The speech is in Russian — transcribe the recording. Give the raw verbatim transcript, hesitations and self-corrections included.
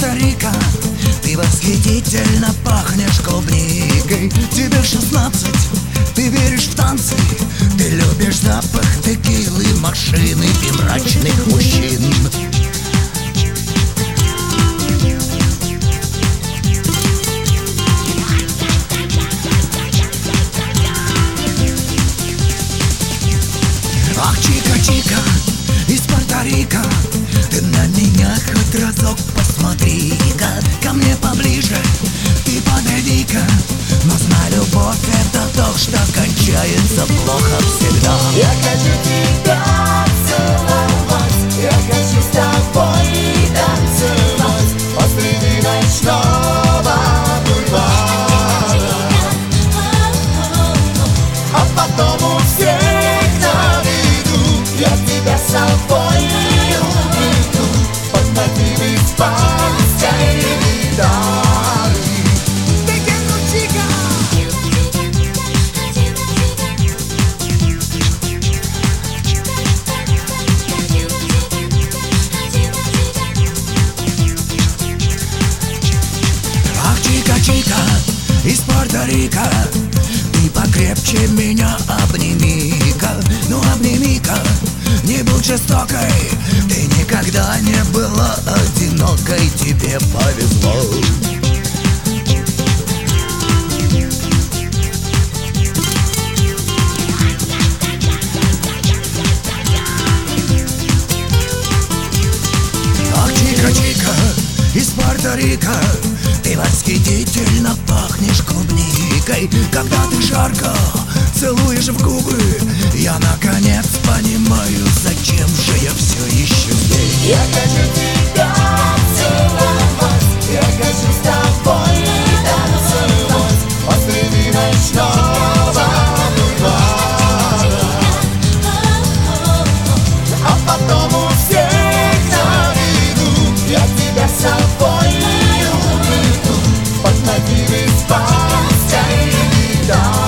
Порто-Рико. Ты восхитительно пахнешь клубникой. Тебе шестнадцать, ты веришь в танцы. Ты любишь запах текилы, машины и мрачных мужчин. Ах, чика-чика из Порто-Рико, ты на меня хоть разок посмотри-ка. Ко мне поближе, ты подойди-ка. Но знай, любовь — это то, что кончается плохо всегда. Я хочу тебя целовать, я хочу с тобой танцевать посреди ночного бульвара, а потом у всех на виду я тебя с собой уведу под мотивы испанской гитары. Чика из Порто-Рико, ты покрепче меня обними-ка. Ну обними-ка, не будь жестокой. Ты никогда не была одинокой, тебе повезло. Ах, чика-чика из Порто-Рико, ты восхитительно пахнешь клубникой. Когда ты жарко целуешь в губы, я наконец понимаю, зачем же я все еще здесь. Я хочу тебя целовать, я хочу с тобой танцевать посреди ночного бульвара, а потом у всех на виду я тебя с собой уведу под мотивы испанской гитары.